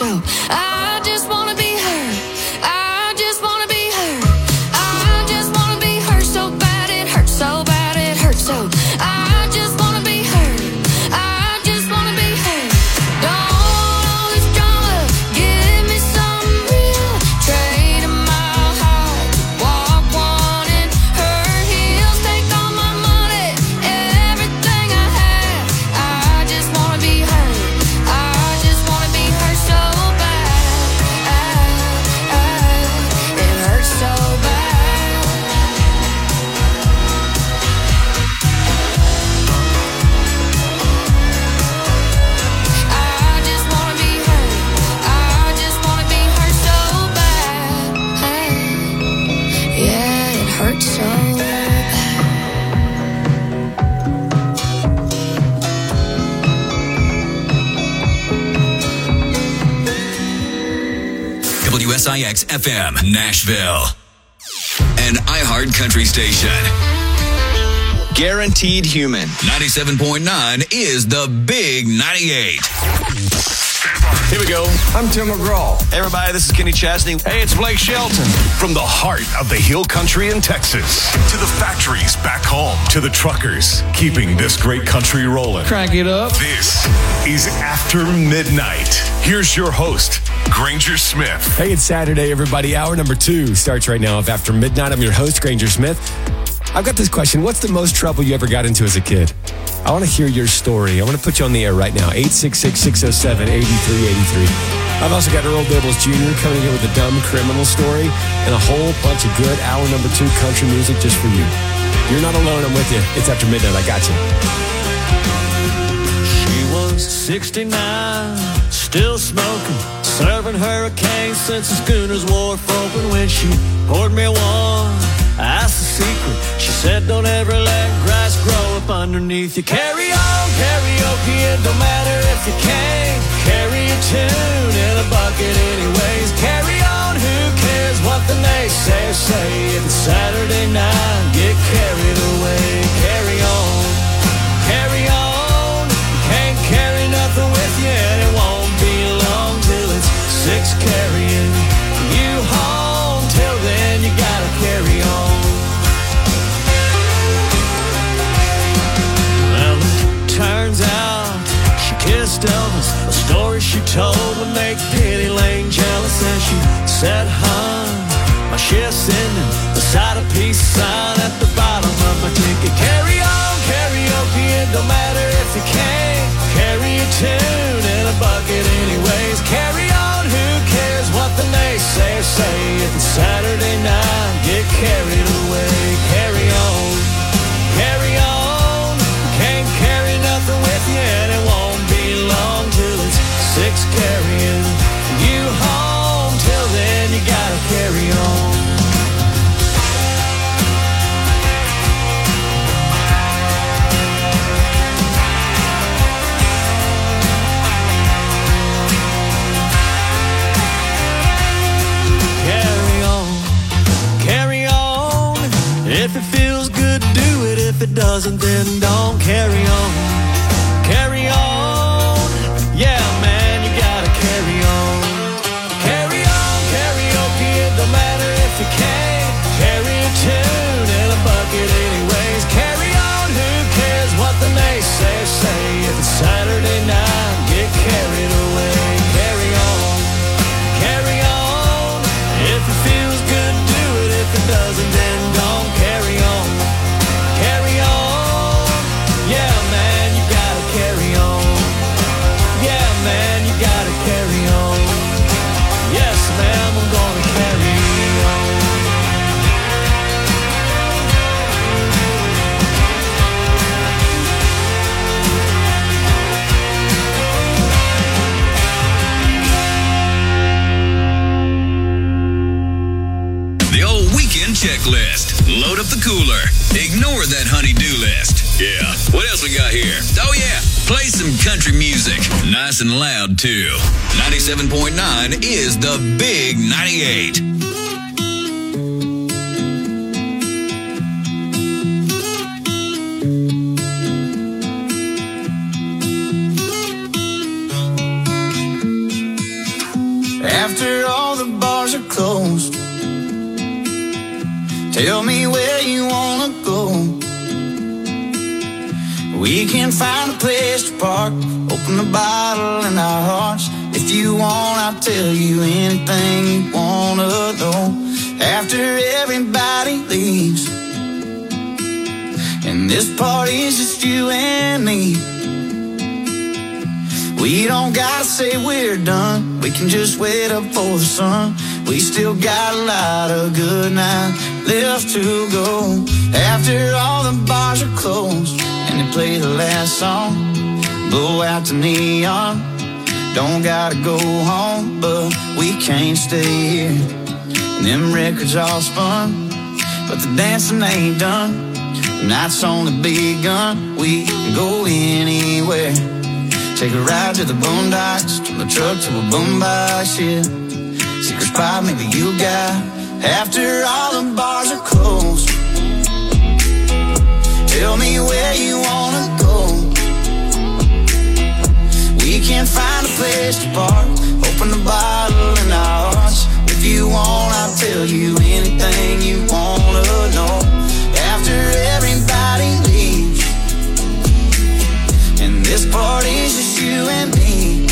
so. I just wanna be her. I just wanna be her. I just wanna be her so bad it hurts so bad it hurts so. I just wanna be her. I just wanna be her. Don't want all this drama. Give me some real. Trade my heart to walk one in her heels. Take all my money, everything I have. I just wanna be her. I just wanna be her so bad. It hurts so bad. I just wanna be her. I just wanna be her so bad. Yeah, it hurts so bad. WSIX FM, Nashville. An iHeart Country station. Guaranteed human. 97.9 is the Big 98. Here we go. I'm Tim McGraw. Hey everybody, this is Kenny Chesney. Hey, it's Blake Shelton. From the heart of the hill country in Texas to the factories back home to the truckers keeping this great country rolling. Crank it up. This is After Midnight. Here's your host, Granger Smith. Hey, it's Saturday, everybody. Hour number 2 starts right now of After Midnight. I'm your host, Granger Smith. I've got this question. What's the most trouble you ever got into as a kid? I want to hear your story. I want to put you on the air right now. 866-607-8383. I've also got Earl Dibbles Jr. coming in with a dumb criminal story and a whole bunch of good hour number 2 country music just for you. You're not alone. I'm with you. It's After Midnight. I got you. She was 69, still smoking, serving hurricanes since the schooners wharf open. When she poured me one, I asked the secret. She said, don't ever let grass grow up underneath you. Carry on, karaoke, it don't matter if you can't carry a tune in a bucket anyways. Carry on, who cares what the naysayers say? If it's Saturday night, get carried away. Carry on, carry on. Can't carry nothing with you, and it won't be long till it's 6 carrying you home. Till then, you gotta carry on. Well, it turns out she kissed Elvis. A story she told would make Penny Lane jealous, and she said, "Hun, my shift's ending beside a peace sign at the bottom of my ticket." Carry on, karaoke, it don't matter if you can't carry a tune in a bucket anyways. Carry on, who cares what the naysayers say? If it's Saturday night, get carried away. Carry on, carry on. Can't carry nothing with you, and it won't be long till it's 6 carrying you home. Till then, you gotta carry on. If it feels good, do it. If it doesn't, then don't. Carry on, carry on. Yeah, man, you gotta carry on. Carry on, karaoke, it don't matter if you can't carry a tune in a bucket anyways. Carry on, who cares what the naysayers say? If it's Saturday night, get carried away. Carry on, carry on. If it feels good, do it. If it doesn't, then don't. Carry on, carry on. Yeah, man, you gotta carry on. Yeah, man, you gotta carry on. Yes, ma'am, I'm gonna carry on. The old weekend checklist. Load up the cooler. Ignore that honey-do list. Yeah. What else we got here? Oh, yeah. Play some country music. Nice and loud, too. 97.9 is the Big 98. Tell me where you wanna go. We can find a place to park, open a bottle in our hearts. If you want, I'll tell you anything you wanna know. After everybody leaves, and this party's just you and me. We don't gotta say we're done, we can just wait up for the sun. We still got a lot of good nights left to go. After all the bars are closed and they play the last song, blow out the neon. Don't gotta go home, but we can't stay here. And them records all spun, but the dancing ain't done. The night's only begun, we can go anywhere. Take a ride to the boondocks, from the truck to a boombox, yeah. Secret spot maybe you got, after all the bars are closed. Tell me where you wanna go. We can find a place to park, open the bottle in our hearts. If you want, I'll tell you anything you wanna know. After everybody leaves, and this party's just you and me.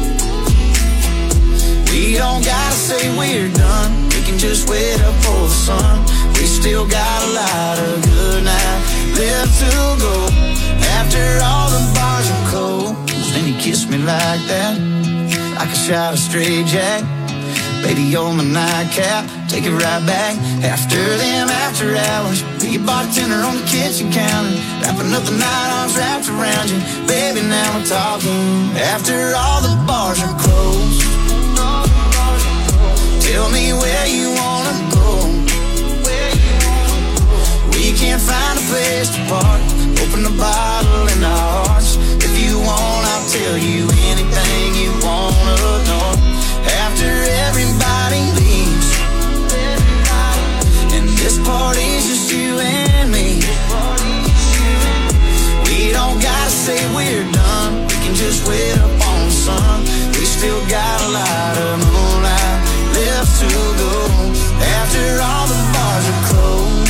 We don't gotta say we're done, we can just wait up for the sun. We still got a lot of good nights left to go. After all the bars are closed, and you kiss me like that, like a shot of straight jack. Baby, you're my nightcap, take it right back. After them after hours, be a bartender on the kitchen counter, wrapping up the night, arms wrapped around you. Baby, now we're talking. After all the bars are closed, tell me where you wanna go. We can't find a place to park, open the bottle in our hearts. If you want, I'll tell you anything you wanna know. After everybody leaves, and this party's just you and me. We don't gotta say we're done, we can just wait up on the sun. We still got a lot of moonlight left to go. After all the bars are closed,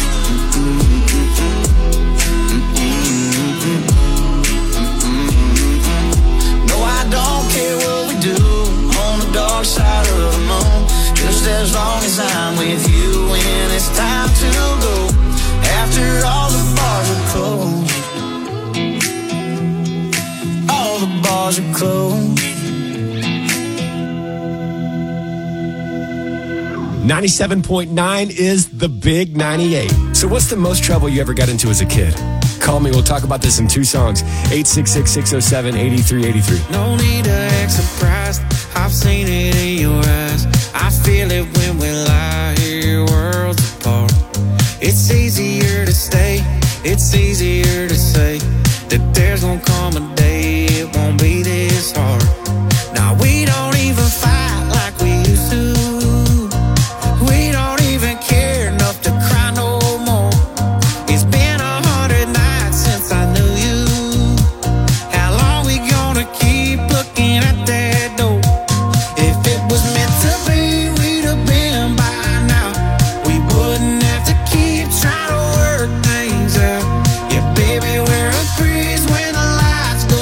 no, I don't care what we do on the dark side of the moon, just as long as I'm with you when it's time to go. After all the bars are closed, all the bars are closed. 97.9 is the big 98. So what's the most trouble you ever got into as a kid? Call me. We'll talk about this in 2 songs. 866-607-8383. No need to act surprised. I've seen it in your eyes. I feel it when we lie here worlds apart. It's easier to stay. It's easier to say that there's gonna come a day it won't be this hard. Now we don't even fight like we used to. We don't even care enough to cry no more. It's been 100 nights since I knew you. How long we gonna keep looking at that door? If it was meant to be, we'd have been by now. We wouldn't have to keep trying to work things out. Yeah, baby, we're a breeze when the lights go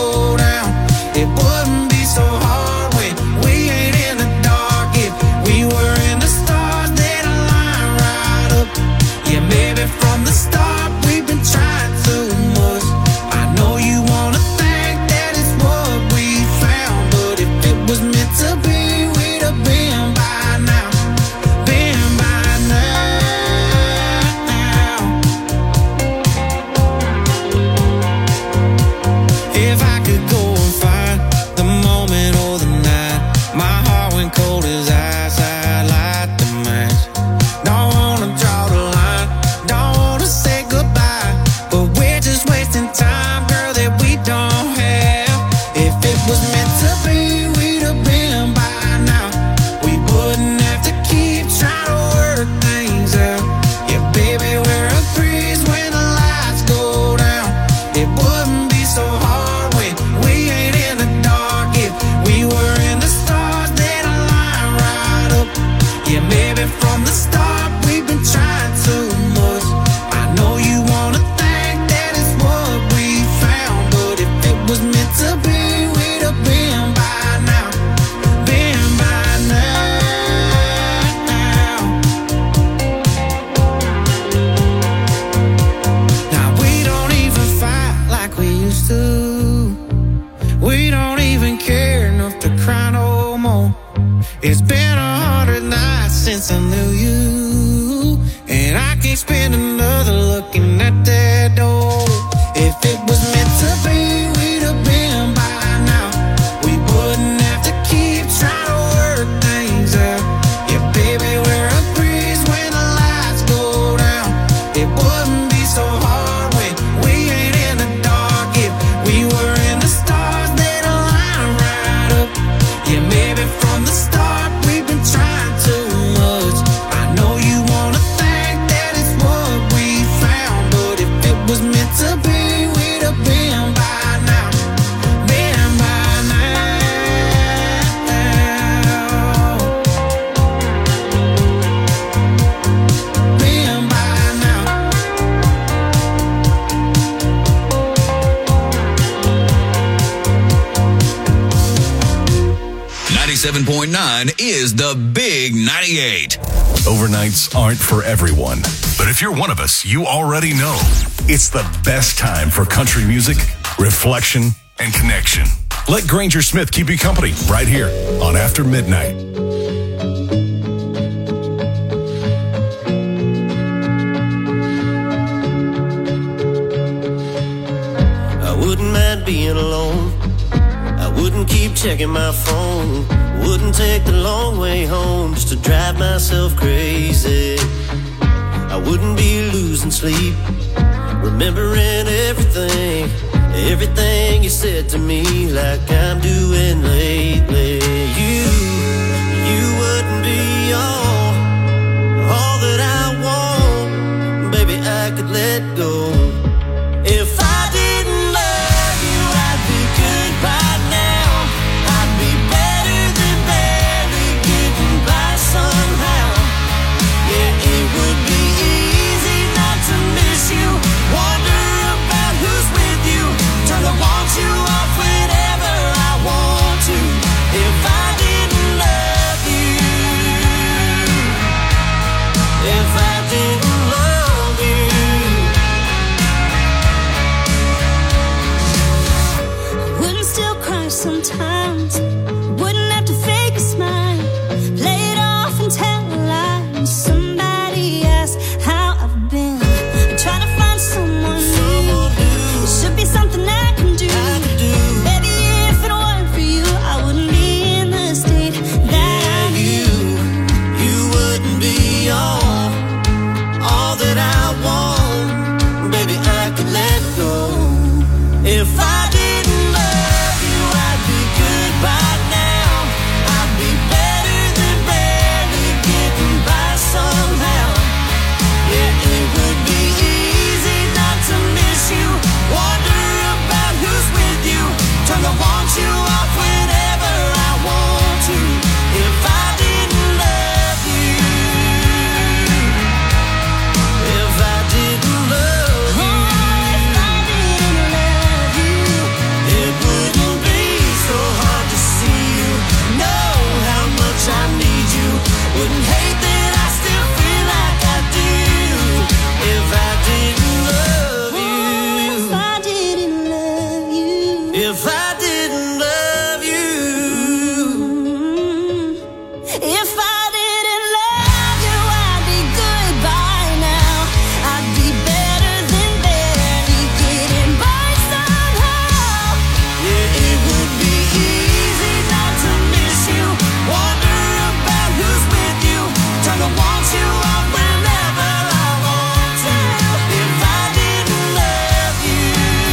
can't spend another looking at that door. If it was meant to be, we'd have been by now. We wouldn't have to keep trying to work things out. Yeah, baby, we're a breeze when the lights go down. It wouldn't be so hard when we ain't in the dark. If we were in the stars, they'd align right up. Yeah, maybe from the start we've been trying too much. I know you wanna think that it's what we found, but if it was meant to be, we'd have been by now. Been by now. Been by now. 97.9 is the Big 98. Overnights aren't for everyone. But if you're one of us, you already know it's the best time for country music, reflection, and connection. Let Granger Smith keep you company right here on After Midnight. I wouldn't mind being alone. I wouldn't keep checking my phone. Wouldn't take the long way home just to drive myself crazy. I wouldn't be losing sleep, remembering everything you said to me, like I'm doing lately. You wouldn't be all that I want. Baby, I could let go. If I didn't love you, I'd be good by now. I'd be better than barely getting by somehow. Yeah, it would be easy not to miss you. Wonder about who's with you. Turn the want you off whenever I want to. If I didn't love you, if I didn't love you. Wouldn't still cry sometimes. Wouldn't have to fake a smile. Play it off and tell a lie. When somebody asks how I've been, trying to find someone new. It should be something I can do. Baby, if it weren't for you, I wouldn't be in the state that I'm in. You wouldn't be all that I want. Baby, I could let go. If I didn't love you, I'd be good by now. I'd be better than barely getting by somehow. Yeah, it would be easy not to miss you. Wonder about who's with you. Turn the want you off whenever I want to. If I didn't love you, if I didn't love you, it wouldn't be so hard to see you. Know how much I need you. Wouldn't hate that I still feel like I do. If I didn't love you, If I didn't love you, if I didn't love you. if I didn't love you, I'd be good by now. I'd be better than barely getting by somehow. Yeah, it would be easy not to miss you. Wonder about who's with you. Turn the want you off whenever I want to. If I didn't love you,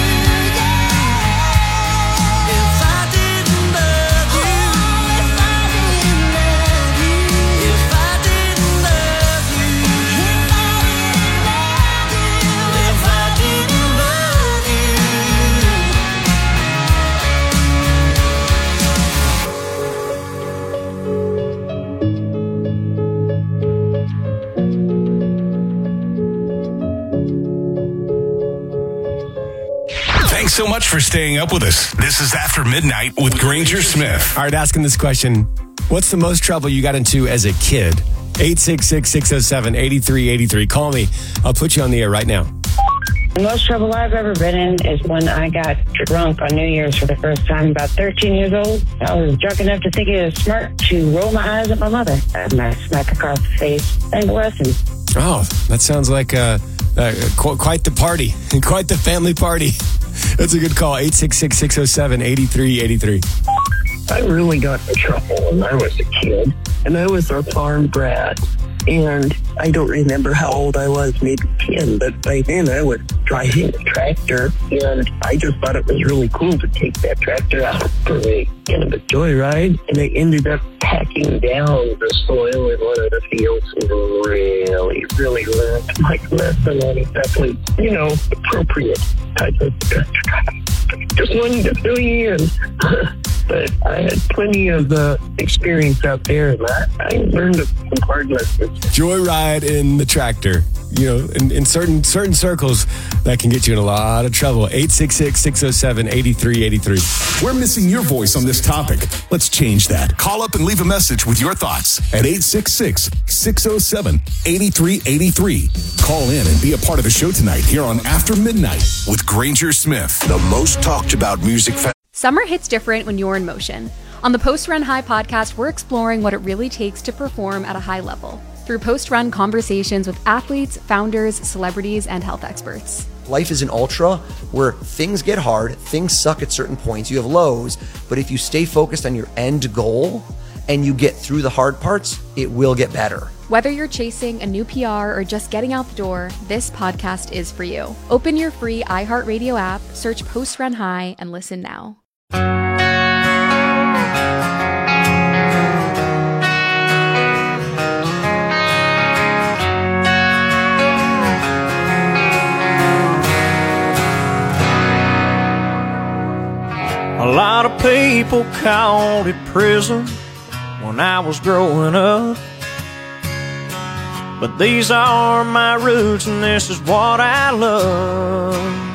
if I didn't love you, If I didn't love you, if I didn't love you, if I didn't love you. Thanks so much for staying up with us. This is After Midnight with Granger Smith. All right, asking this question. What's the most trouble you got into as a kid? 866-607-8383. Call me. I'll put you on the air right now. The most trouble I've ever been in is when I got drunk on New Year's for the first time, about 13 years old. I was drunk enough to think it was smart to roll my eyes at my mother. I had my smack across the face. And blessings. Oh, that sounds like quite the party, quite the family party. That's a good call. 866-607-8383. I really got in trouble when I was a kid, and I was a farm brat. And I don't remember how old I was, maybe 10, but by then I was driving a tractor, and I just thought it was really cool to take that tractor out for a kind of a joyride, and I ended up packing down the soil in one of the fields and really learned my lesson on exactly, appropriate type of tractor driving. Just wanted to fill you in. But I had plenty of experience out there, and I learned some hard lessons. Joyride in the tractor. In certain circles, that can get you in a lot of trouble. 866-607-8383. We're missing your voice on this topic. Let's change that. Call up and leave a message with your thoughts at 866-607-8383. Call in and be a part of the show tonight here on After Midnight with Granger Smith. The most talked about music. Summer hits different when you're in motion. On the Post Run High podcast, we're exploring what it really takes to perform at a high level through post-run conversations with athletes, founders, celebrities, and health experts. Life is an ultra where things get hard, things suck at certain points, you have lows, but if you stay focused on your end goal and you get through the hard parts, it will get better. Whether you're chasing a new PR or just getting out the door, this podcast is for you. Open your free iHeartRadio app, search Post Run High, and listen now. A lot of people called it prison when I was growing up, but these are my roots and this is what I love.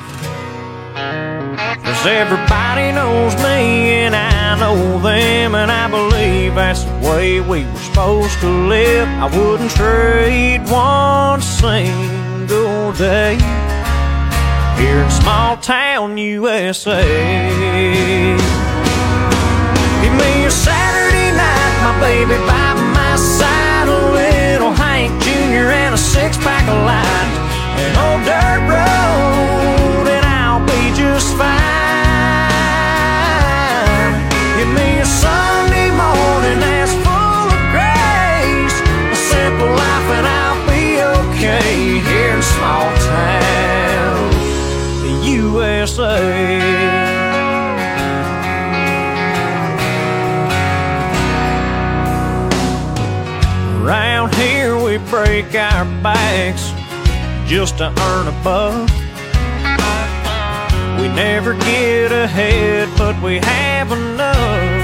'Cause everybody knows me and I know them, and I believe that's the way we were supposed to live. I wouldn't trade one single day here in small town USA. Give me a Saturday night, my baby by my side, a little Hank Jr. and a six-pack of light, an old dirt road, and I'll be just fine. Give me a Sunday morning that's full of grace, a simple life, and I'll be okay here in small town USA. Around here we break our backs just to earn a buck. We never get ahead, but we have enough.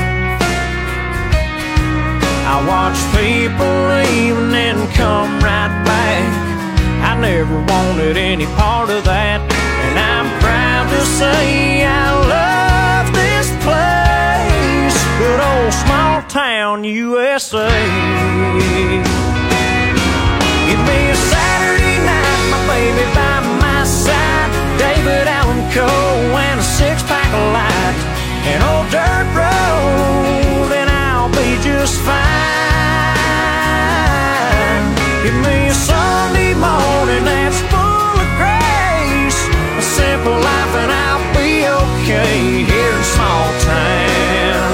I watch people leave and then come right back. I never wanted any part of that, and I'm proud to say I love this place, good old small town USA. Give me a Saturday night, my baby by my side, David Allan Coe and a six-pack of light, an old dirt road, and I'll be just fine. Give me a Sunday morning that's full of grace, a simple life, and I'll be okay here in small town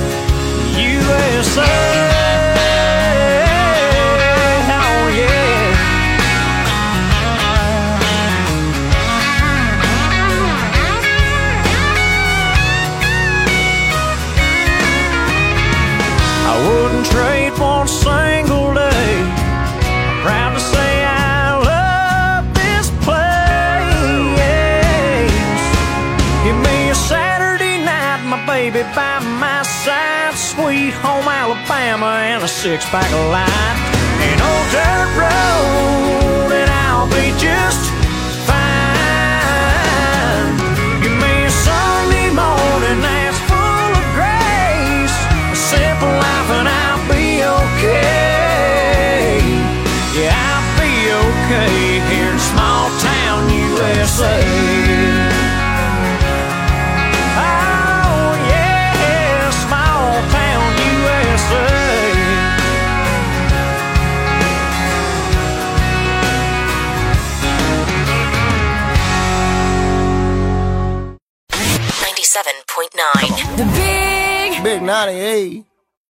USA. Trade one single day. I'm proud to say I love this place. Give me a Saturday night, my baby by my side, sweet home Alabama and a six-pack of light, an old dirt road, and I'll be just fine. Give me a Sunday morning that's full of grace, a simple life, and I'll be okay. Yeah, I'll be okay here in small town USA. Oh yeah, small town USA. 99. The Big 98.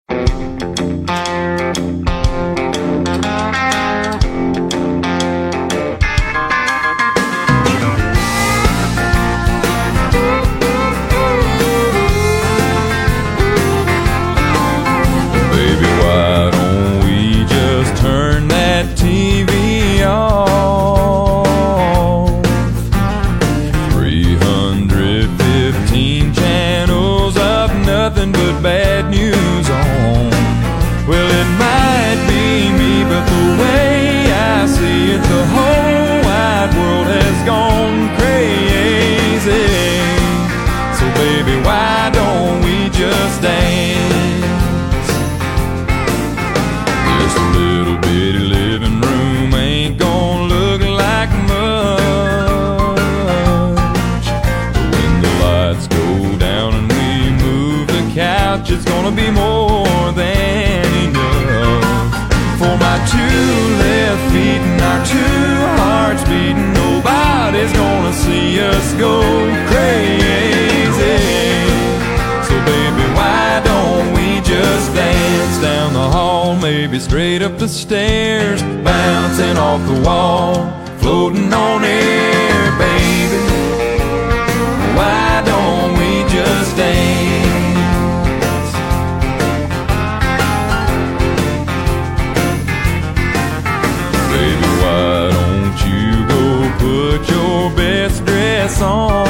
Baby, why don't we just turn that TV off? 315 channels of nothing but bad news on. Well, it might be me, but the way I see it, the whole wide world has gone crazy. So baby, why don't we just dance? This little bitty living room ain't gonna look like much. But when the lights go down and we move the couch, it's gonna be more than enough. For my two left feet and our two hearts beating, nobody's gonna see us go crazy. So baby, why don't we just dance down the hall, maybe straight up the stairs, bouncing off the wall, floating on air, baby. Why don't we just dance? Baby, why don't you go put your best dress on?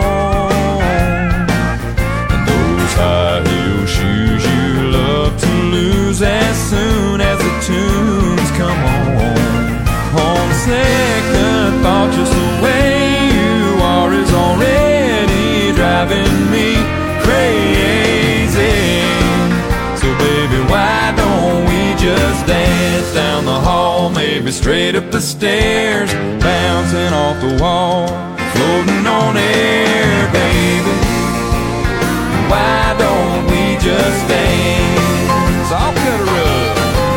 And those high heel shoes you love to lose as soon as the tunes come on. On second thought, just the way you are is already driving me crazy. So baby, why don't we just dance down the hall, maybe straight up the stairs, bouncing off the wall, floating on air, baby. Why don't we just dance? I'll cut a rug.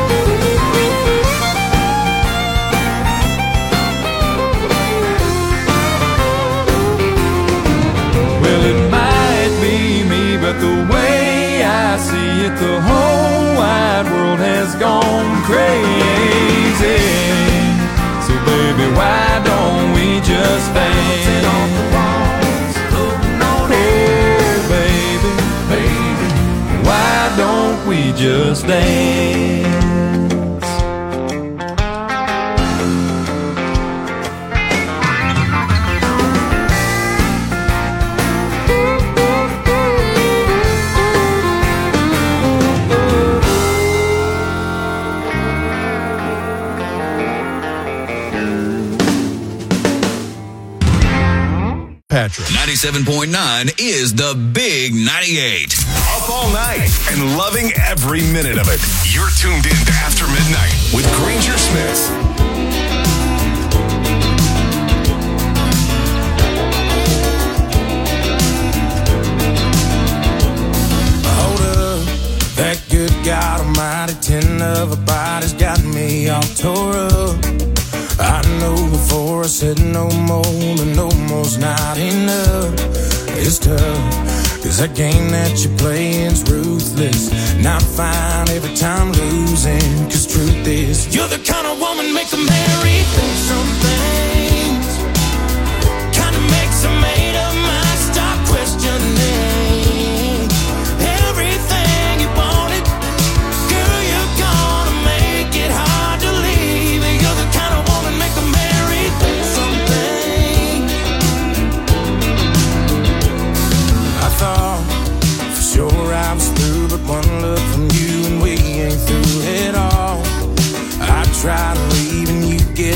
Well, it might be me, but the way I see it, the whole wide world has gone crazy. So baby, why don't we just dance? Oh baby, why don't we just dance? Patrick. 97.9 is the Big 98. Up all night and loving every minute of it. You're tuned in to After Midnight with Granger Smith. Hold up, that good God Almighty, 10 of a body's got me all tore up. I know before I said no more, but no more's not enough. It's tough, cause that game that you're playing's ruthless. Not fine every time losing, cause truth is, you're the kind of woman make them marry. Some things kinda makes them made of mind. Stop questioning everything you wanted. Girl, you're gonna make it hard to leave. You're the kind of woman make them marry. Some things I thought for sure I was through, but one look from you and we ain't through at all. I try to leave and you get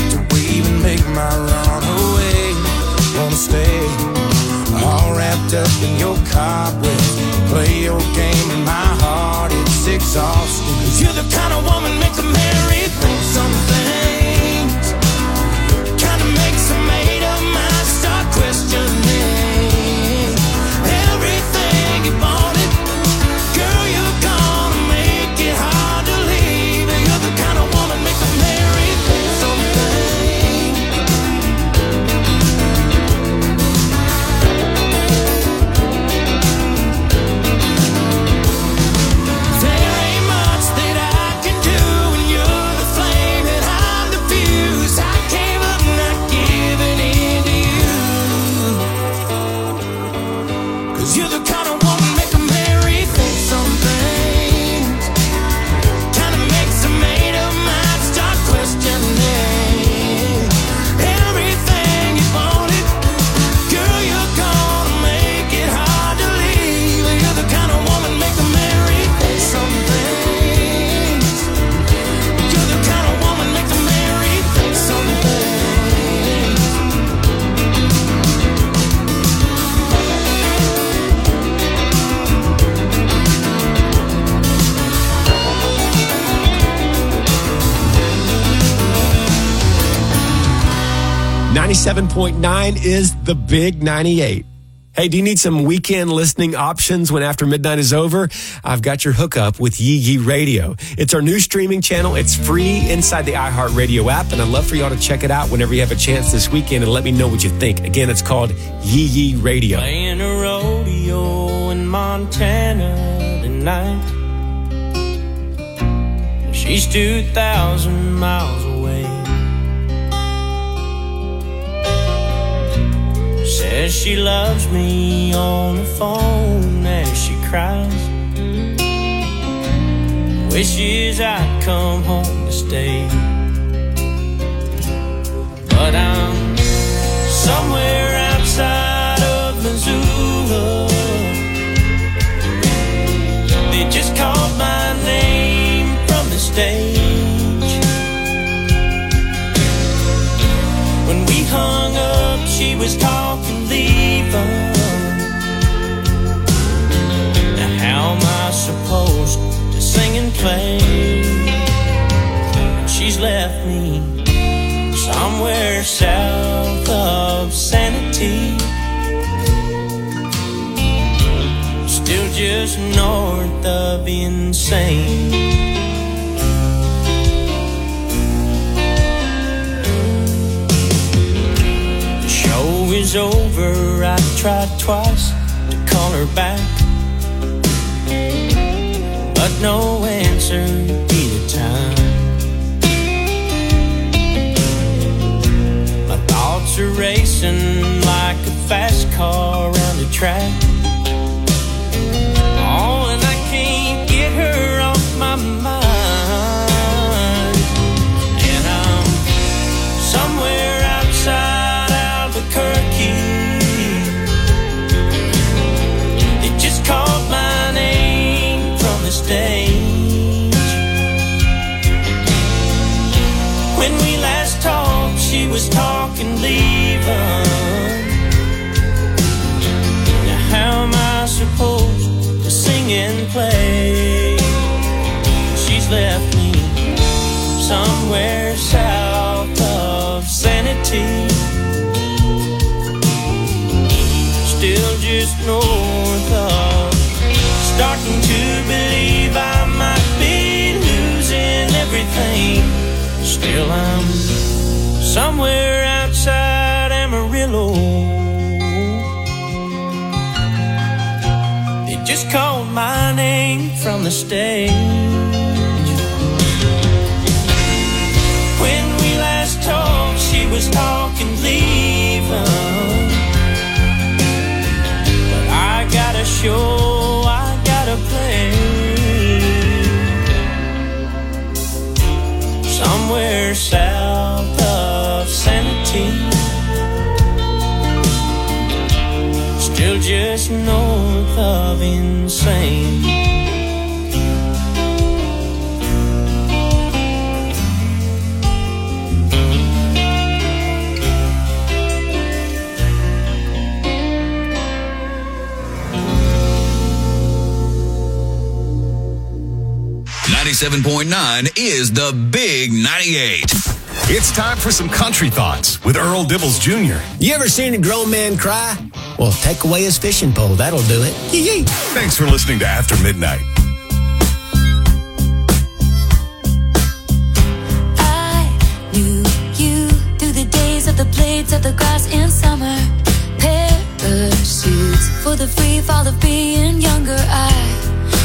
97.9 is the Big 98. Hey, do you need some weekend listening options when After Midnight is over? I've got your hookup with Yee Yee Radio. It's our new streaming channel. It's free inside the iHeartRadio app, and I'd love for y'all to check it out whenever you have a chance this weekend and let me know what you think. Again, it's called Yee Yee Radio. Playing a rodeo in Montana tonight. She's 2,000 miles away. Says she loves me on the phone as she cries. Wishes I'd come home to stay. But I'm somewhere outside of Missoula. They just called my name from the stage. When we hung up, she was talking leaving. Now how am I supposed to sing and play when she's left me somewhere south of sanity, still just north of insane? Is over, I tried twice to call her back, but no answer either time. My thoughts are racing like a fast car around the track. Oh, and I can't get her off my mind. And I'm somewhere outside Albuquerque. They just called my name from the stage. When we last talked, she was talking leaving. Now how am I supposed to sing and play? She's left me somewhere south of sanity, still just north of. Starting to believe I might be losing everything. Still I'm somewhere outside Amarillo. They just called my name from the stage. When we last talked, she was talking leaving. I got a show, I got a play. Somewhere south of sanity, still just north of insane. .9 is the Big 98. It's time for some country thoughts with Earl Dibbles Jr. You ever seen a grown man cry? Well, take away his fishing pole. That'll do it. Yee-yee. Thanks for listening to After Midnight. I knew you through the days of the blades of the grass in summer. Parachutes for the free fall of being younger. I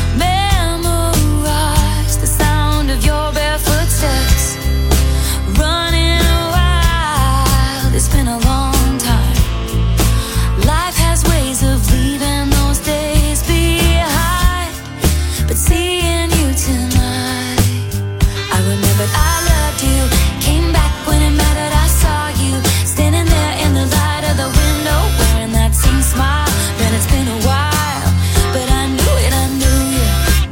the sound of your bare footsteps running wild. It's been a long time. Life has ways of leaving those days behind, but seeing you tonight, I remembered I loved you. Came back when it mattered. I saw you standing there in the light of the window, wearing that same smile. Man, it's been a while, but I knew it, I knew you.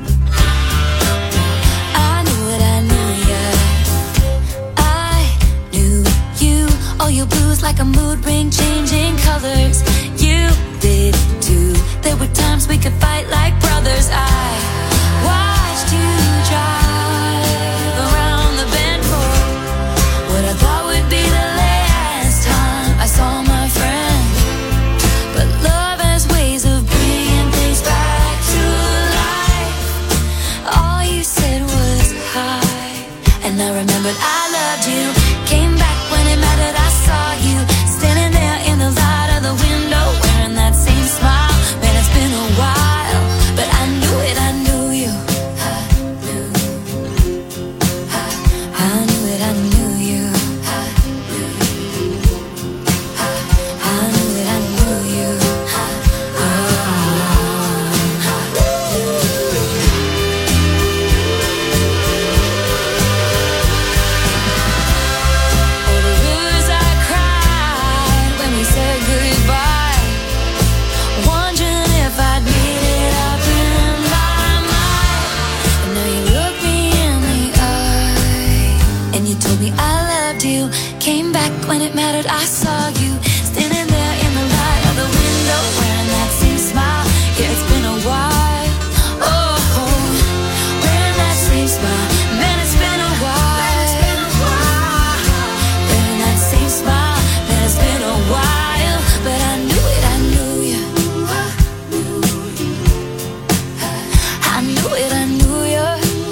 Your blues like a mood ring, changing colors. You did too. There were times we could fight like brothers. I watched you drive around the bend for what I thought would be the last time. came back when it mattered. I saw you standing there in the light of the window, wearing that same smile. Yeah, it's been a while. Oh, wearing that same smile. Man, it's been a while. Wearing that same smile. Man, it's been a while. But I knew it, I knew you. I knew it, I knew you.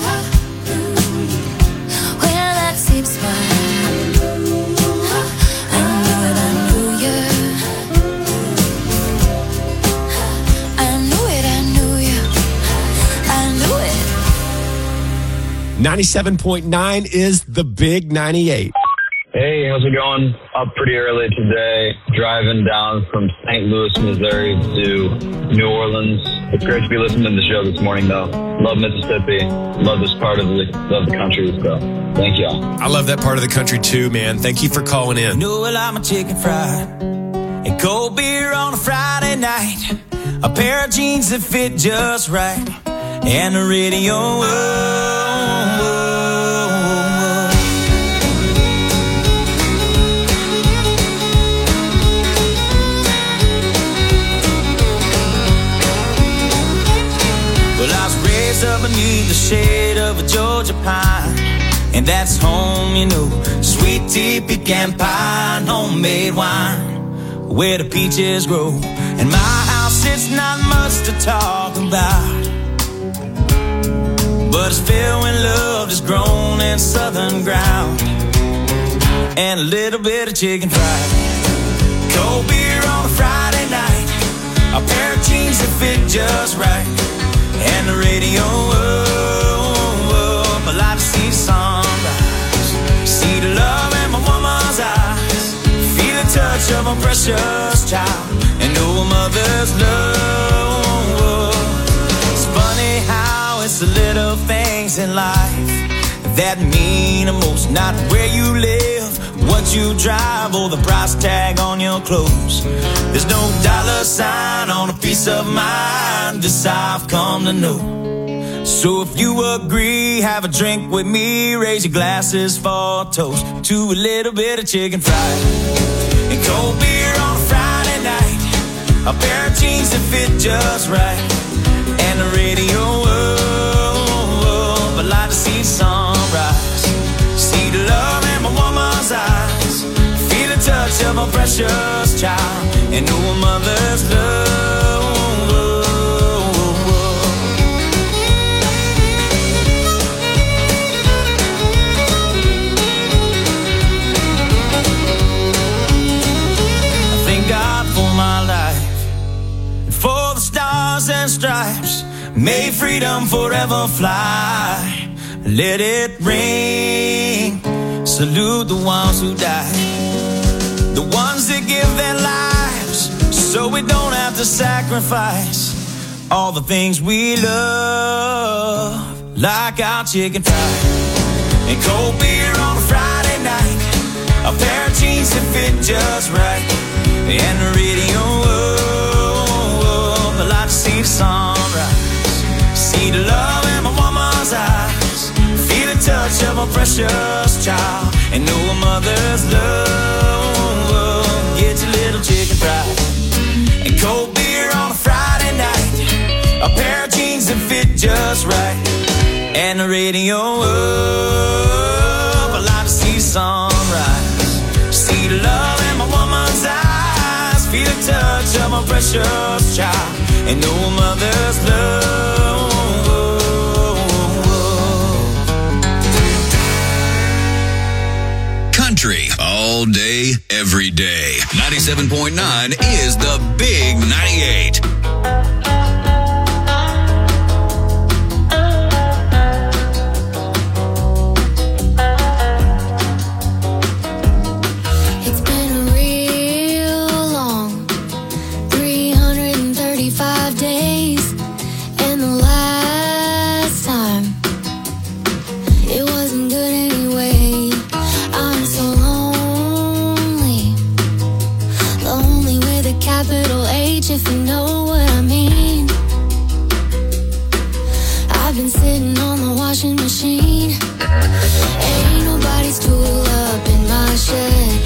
Wearing that same smile. I knew it, I knew you. I knew it, I knew you. I knew it. 97.9 is the Big 98. Hey, how's it going? Up pretty early today, driving down from St. Louis, Missouri to New Orleans. It's great to be listening to the show this morning, though. Love Mississippi. Love this part of the country, so thank y'all. I love that part of the country too, man. Thank you for calling in. Know I like my chicken fried and cold beer on a Friday night, a pair of jeans that fit just right, and the radio. Well, I was raised up beneath the shade of a Georgia pine, and that's home, you know. Sweet tea, pecan pie, and homemade wine, where the peaches grow. And my house, it's not much to talk about, but it's filled with love that's grown in southern ground, and a little bit of chicken fried, cold beer on a Friday night, a pair of jeans that fit just right, and the radio up. I like to see the sunrise, see the love in my woman's eyes, feel the touch of a precious child, and know a mother's love. It's funny how it's the little things in life that mean the most. Not where you live, what you drive, or the price tag on your clothes. There's no dollar sign on a piece of mind, this I've come to know. So if you agree, have a drink with me, raise your glasses for a toast to a little bit of chicken fried and cold beer on a Friday night, a pair of jeans that fit just right, and the radio up. I like to see the sunrise, see the love in my woman's eyes, feel the touch of a precious child, and know a mother's love. I thank God for my life, and for the stars and stripes. May freedom forever fly. Let it ring. Salute the ones who died, the ones that give their lives so we don't have to sacrifice all the things we love, like our chicken fried and cold beer on a Friday night, a pair of jeans that fit just right, and the radio up. I like to see the sunrise, see the love in my woman's eyes, feel the touch of a precious child, and know a mother's love. Get your little chicken fried and cold beer on a Friday night, a pair of jeans that fit just right, and the radio up. I like to see the sunrise, see the love in my woman's eyes, feel the touch of a precious child, and know a mother's love. Country all day, every day. 97.9 is the Big 98. It's been a real long 335 days, and the last time it wasn't good anyway. I'm so lonely, lonely with a capital H, if you know what I mean. I've been sitting on the washing machine, ain't nobody's tool up in my shed.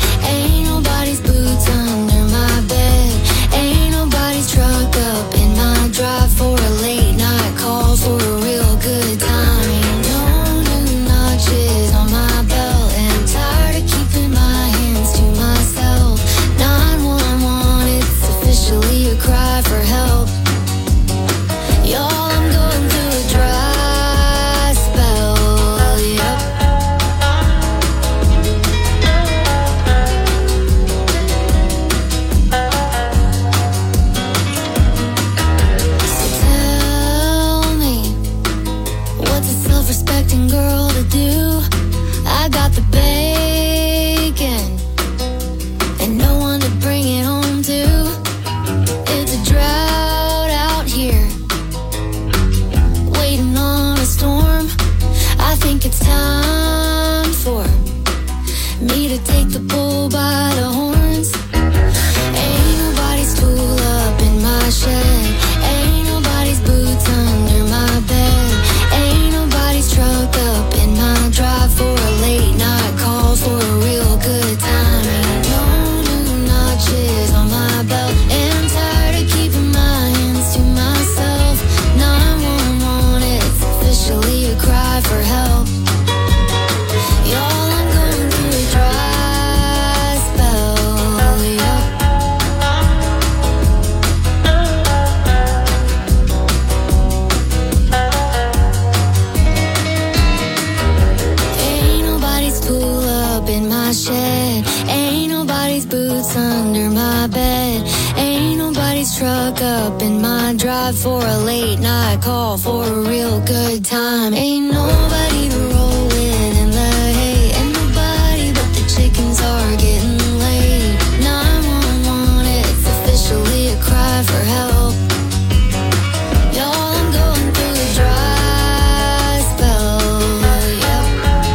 nobody's boots under my bed. Ain't nobody's truck up in my drive for a late night call for a real good time. Ain't nobody to roll with in the hay. Ain't nobody but the chickens are getting late. 911, it's officially a cry for help. Y'all, I'm going through a dry spell. Yep.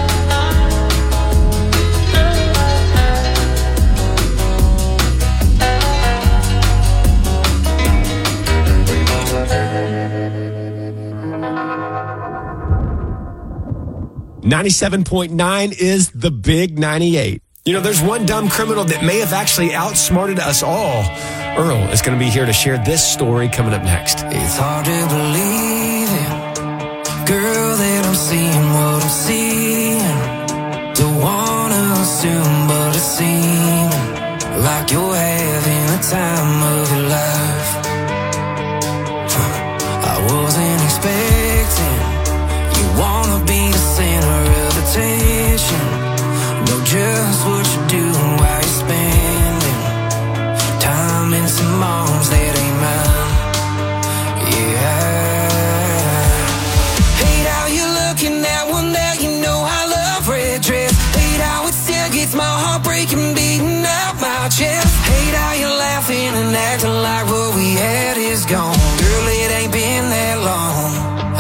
.9 is the Big 98. You know, there's one dumb criminal that may have actually outsmarted us all. Earl is going to be here to share this story coming up next. It's hard to believe it, girl, that I'm seeing what I'm seeing. Don't wanna assume, but it's seeming like you're having the time of your life. I wasn't expecting you wanna be the center of attention. Know just what you're doing while you're spending time in some arms that ain't mine. Yeah. Hate how you're looking at one that you know I love red dress. Hate how it still gets my heart breaking, beating out my chest. Hate how you're laughing and acting like what we had is gone. Girl, it ain't been that long.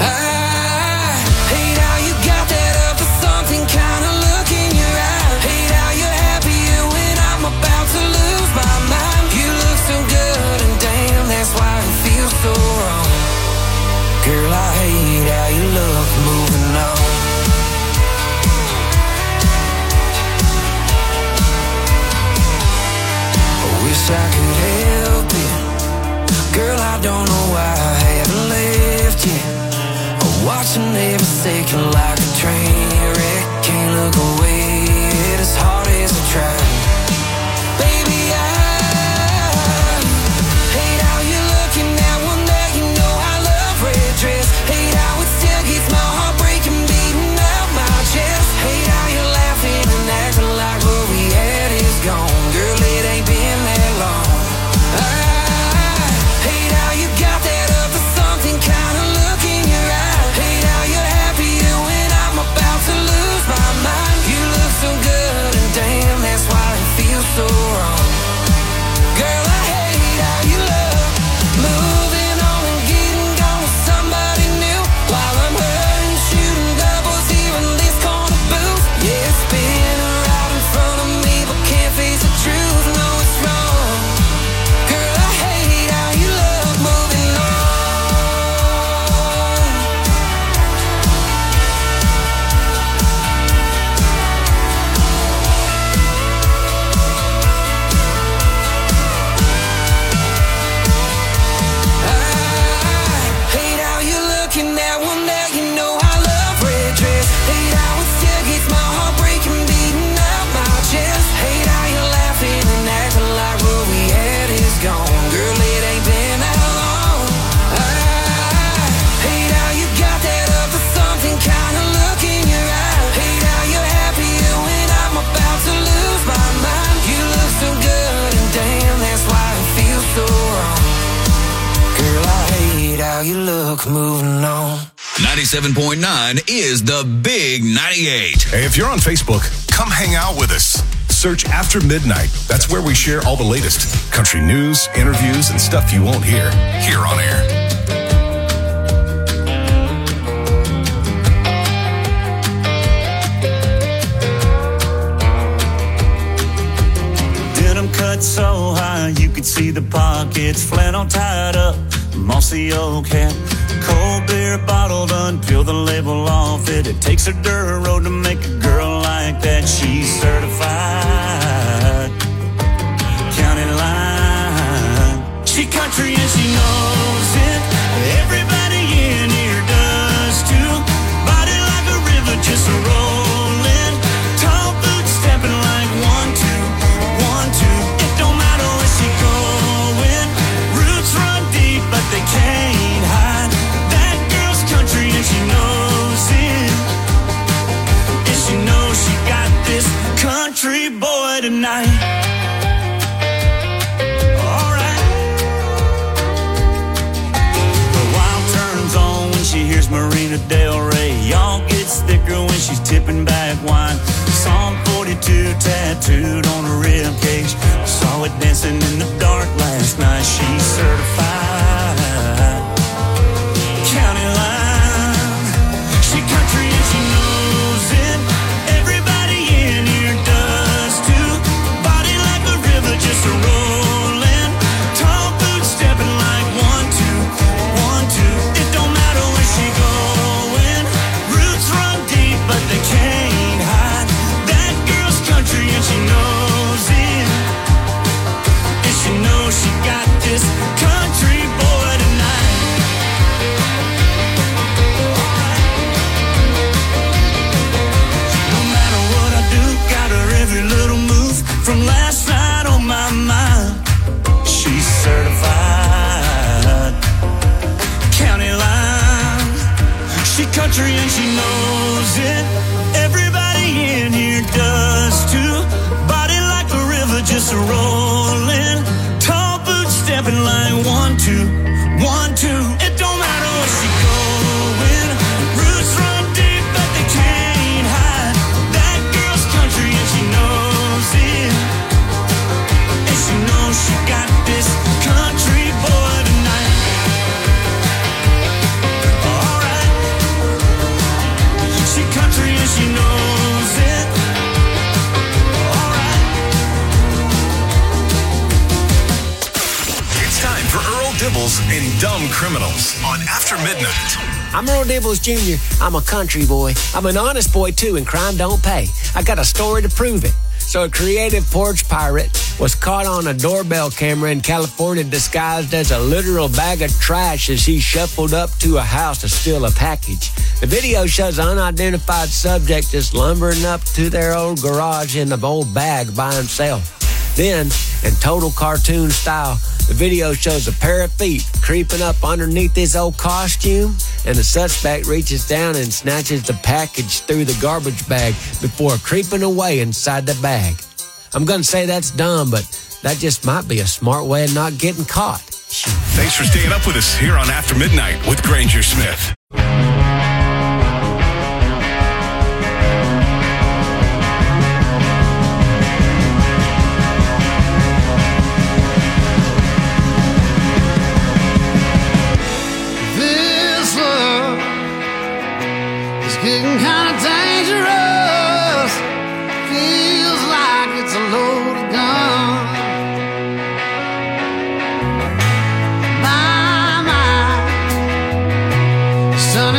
Hate how you got that up for something kind of look in your eye. Hate how you're happier when I'm about to lose my mind. You look so good and damn, that's why it feels so wrong. Girl, I hate how you look moving on. I wish I could help it. Girl, I don't know why I haven't left yet. Watching every second like a train wreck. Can't look away as hard as I try. Baby, I hate how you're looking at one that you know I love red dress. Hate how it still gets my heart breaking, beating out my chest. Hate how you're laughing and acting like what we had is gone. Girl, it ain't been that long. Hate how you got that up for something kind of look in your eye. Hate how you're happier when I'm about to lose my mind. You look so good and damn, that's why it feels so wrong. Girl, I hate how you look, moving on and getting gone with somebody new, while I'm hurting, shooting doubles here in this corner booth. Yeah, spinning right in front of me, but can't face the truth. No, it's wrong. Girl, I hate how you look moving on. Hate how you're looking at one that you know I love red dress. Hate how it still gets my heart breaking, beating out my chest. Hate how you're laughing and acting like what we had is gone. Girl, it ain't been that long. Hate how you got that up for something kind of look in your eye. Hate how you're happier when I'm about to lose my mind. You look so good and damn, that's why it feels so wrong. Girl, I hate how you look moving on. 97.9 is the Big 98. Hey, if you're on Facebook, come hang out with us. Search After Midnight. That's where we share all the latest country news, interviews, and stuff you won't hear here on air. Denim cut so high you could see the pockets, flannel tied up, mossy old hat. Cold beer bottle done, peel the label off it. It takes a dirt road to make a girl like that. She's certified, county line. She country and she knows it. Everybody in here does too. Body like a river just rolling. Tall boots stepping like 1, 2, 1, 2. It don't matter where she going. Roots run deep, but they can't hide. That girl's country and she knows it. And she knows she got this country boy tonight. hips are rolling, tall boots stepping like 1, 2, 1, 2. It don't matter where she going, roots run deep but they can't hide. That girl's country and she knows it, and she knows she got this country boy tonight. Alright, she country and she knows it. Time for Earl Dibbles and Dumb Criminals on After Midnight. I'm Earl Dibbles Jr. I'm a country boy. I'm an honest boy, too, and crime don't pay. I got a story to prove it. So a creative porch pirate was caught on a doorbell camera in California disguised as a literal bag of trash as he shuffled up to a house to steal a package. The video shows an unidentified subject just lumbering up to their old garage in the old bag by himself. Then, in total cartoon style, the video shows a pair of feet creeping up underneath his old costume, and the suspect reaches down and snatches the package through the garbage bag before creeping away inside the bag. I'm going to say that's dumb, but that just might be a smart way of not getting caught. Thanks for staying up with us here on After Midnight with Granger Smith. Getting kind of dangerous. Feels like it's a loaded gun. My, son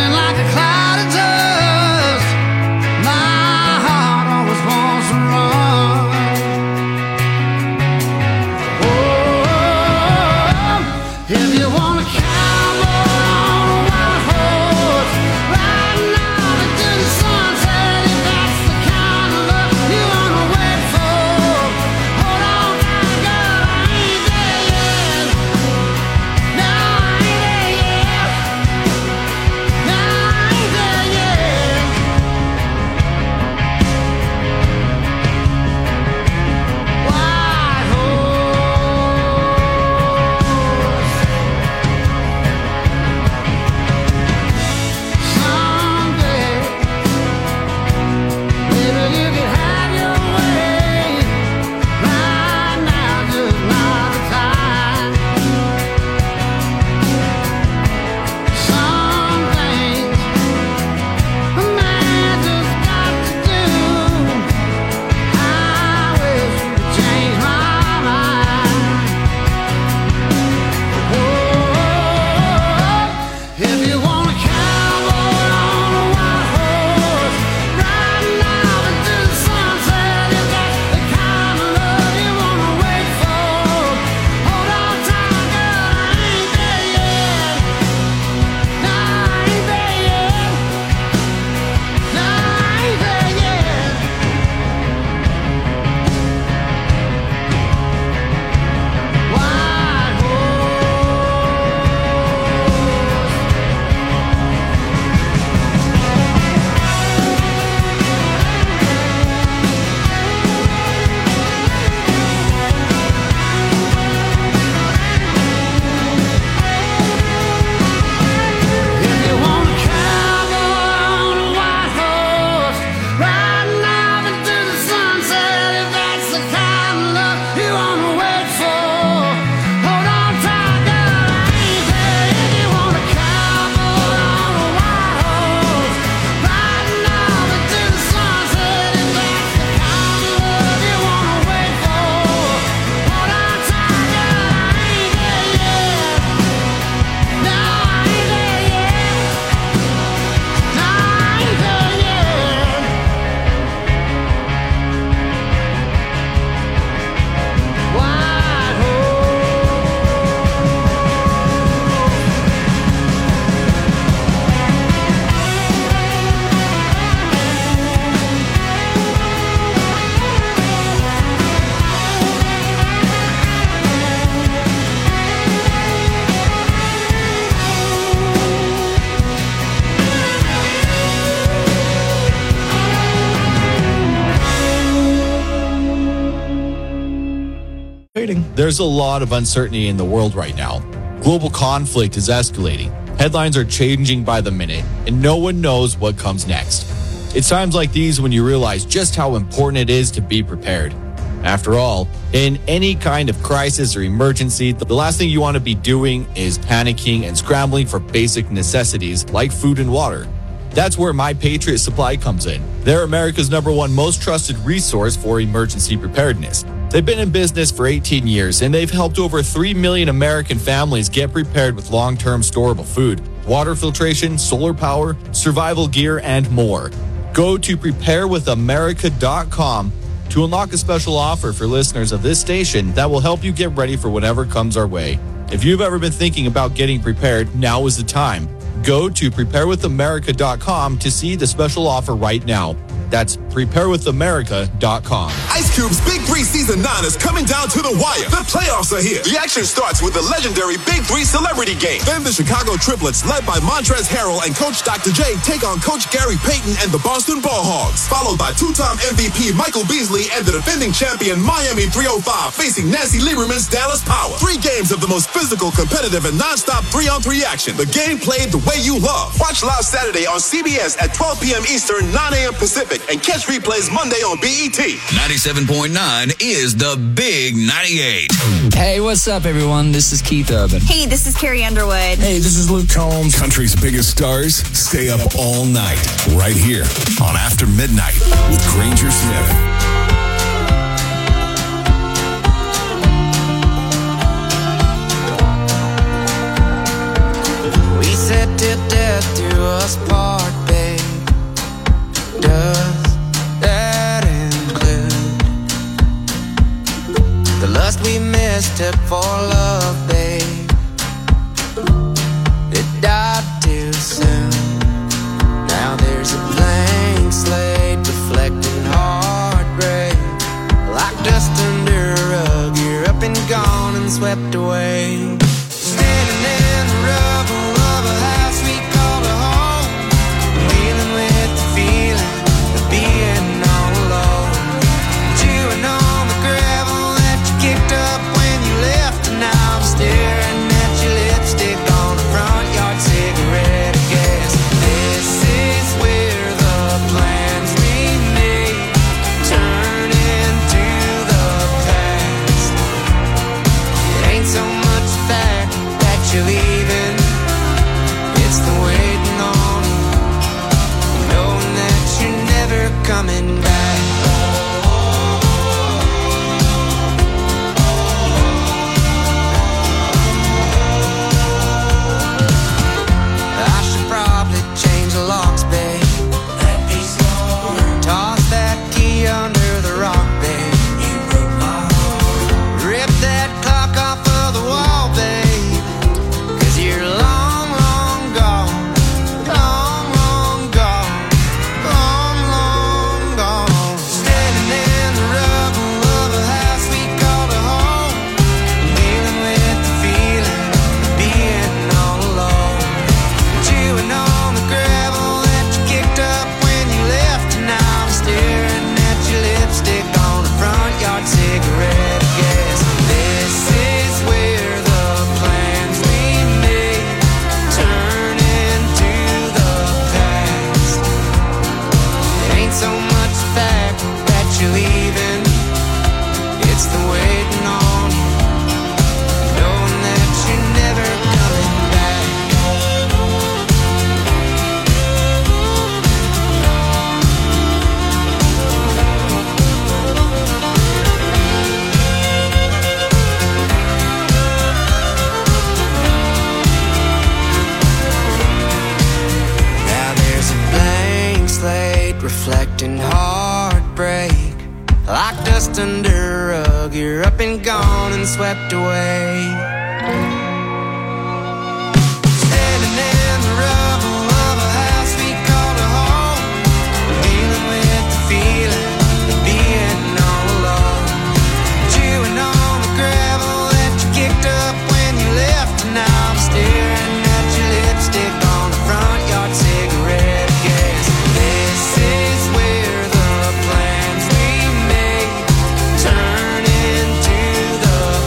There's a lot of uncertainty in the world right now. Global conflict is escalating. Headlines are changing by the minute, and no one knows what comes next. It's times like these when you realize just how important it is to be prepared. After all, in any kind of crisis or emergency, the last thing you want to be doing is panicking and scrambling for basic necessities like food and water. That's where My Patriot Supply comes in. They're America's #1 most trusted resource for emergency preparedness. They've been in business for 18 years, and they've helped over 3 million American families get prepared with long-term storable food, water filtration, solar power, survival gear, and more. Go to preparewithamerica.com to unlock a special offer for listeners of this station that will help you get ready for whatever comes our way. If you've ever been thinking about getting prepared, now is the time. Go to preparewithamerica.com to see the special offer right now. That's preparewithamerica.com. Ice Cube's Big 3 Season 9 is coming down to the wire. The playoffs are here. The action starts with the legendary Big 3 Celebrity Game. Then the Chicago Triplets, led by Montrezl Harrell and Coach Dr. J, take on Coach Gary Payton and the Boston Ball Hogs. Followed by two-time MVP Michael Beasley and the defending champion Miami 305 facing Nancy Lieberman's Dallas Power. 3 games of the most physical, competitive, and non-stop 3-on-3 action. The game played the way you love. Watch live Saturday on CBS at 12 p.m. Eastern, 9 a.m. Pacific. And catch replays Monday on BET. 97.9 is the Big 98. Hey, what's up, everyone? This is Keith Urban. Hey, this is Carrie Underwood. Hey, this is Luke Combs. Country's biggest stars stay up all night right here on After Midnight with Granger Smith. We said till death do us part, babe. Does that include the lust we mistook for love, babe? It died too soon. Now there's a blank slate reflecting heartbreak. Like dust under a rug, you're up and gone and swept away. Standing in the rubble of a house we called a home, dealing with the feeling of being all alone, chewing on the gravel that you kicked up when you left, and now I'm staring at your lipstick on a front yard cigarette, I guess. This is where the plans we made turn into the past. It ain't so much the fact that you're leaving, it's the waiting on you, knowing that you're never coming back. I should probably change the locks, babe. That piece of heart. Toss that key under the rock, babe. You broke my heart. Rip that clock off of the wall, babe. 'Cause you're long, long gone. Long, long gone. Long, long gone. Standing in the rubble of a house we called a home, dealing with the feeling of being all alone, chewing on the gravel that you kicked up when you left, and now I'm staring at your lipstick on a front yard cigarette, I guess. This is where the plans we made turn into the past. It ain't so much the fact that you're leaving, it's the waiting on you, knowing that you're never coming back. Now there's a blank slate reflecting heartbreak. Like dust under a rug, you're up and gone and swept away. Standing in the rubble of a house we called a home, dealing with the feeling of being all alone, chewing on the gravel that you kicked up when you left, and now I'm staring at your lipstick on a front yard cigarette, I guess. This is where the plans we made turn into the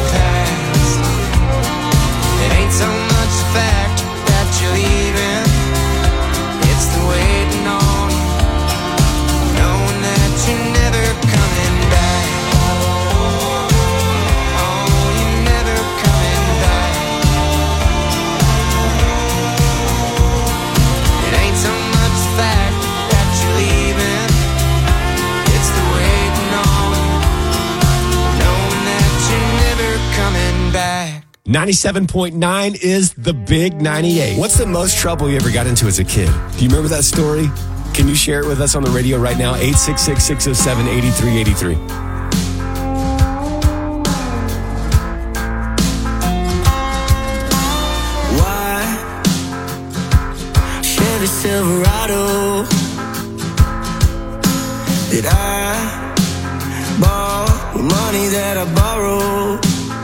97.9 is the Big 98. What's the most trouble you ever got into as a kid? Do you remember that story? Can you share it with us on the radio right now? 866-607-8383. Why Chevy Silverado did I borrow money that I borrowed?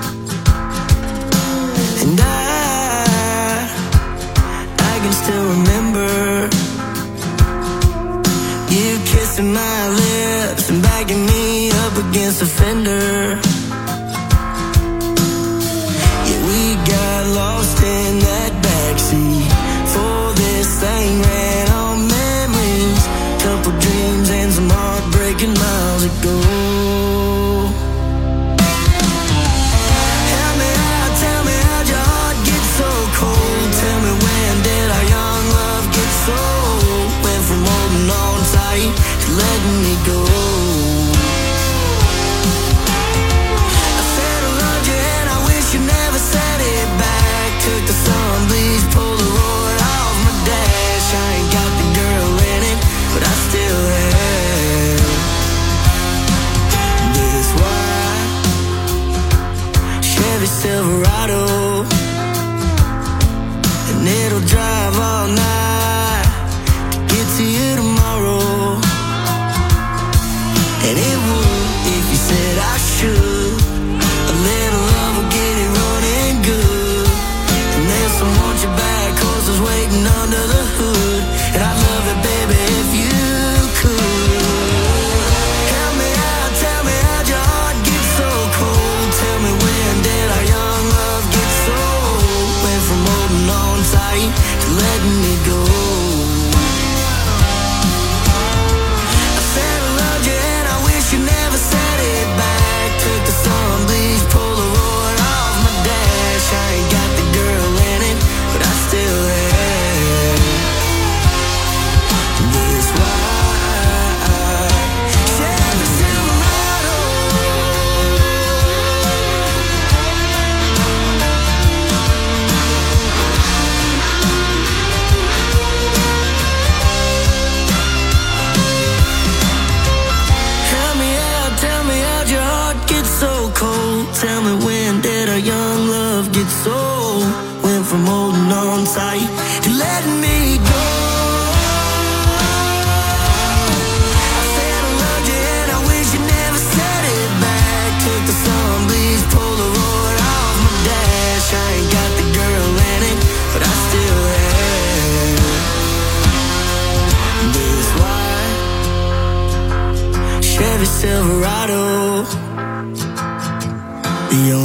And I can still remember you kissing my lips and backing me up against the fender. Yeah, we got lost in that backseat, for this thing ran on memories, couple dreams and some heartbreaking miles ago. Letting me go. I said I loved you and I wish you never said it back. Took the sun-bleached Polaroid off my dash. I ain't got the girl in it, but I still have this white Chevy Silverado, and it'll drive all night to get to you tomorrow. And it would if you said I should. A little love will get it running good. And then some want you back, horses waiting under the hood. And I'd love it, baby, if you could. Help me out, tell me how'd your heart get so cold? Tell me when did our young love get so old? Went from holding on tight to letting me go. You never said it back. Took the sun-bleached Polaroid off my dash. I ain't got the girl in it, but I still have this white Chevy Silverado. Tell me how'd your heart get so cold? Tell me when did our young love get so old? Went from holding on tight to letting me go. I said I loved you and I wish you never said it back. Took the sun-bleached Polaroid off my dash. I ain't got the girl in it, but I still have this white Chevy Silverado. The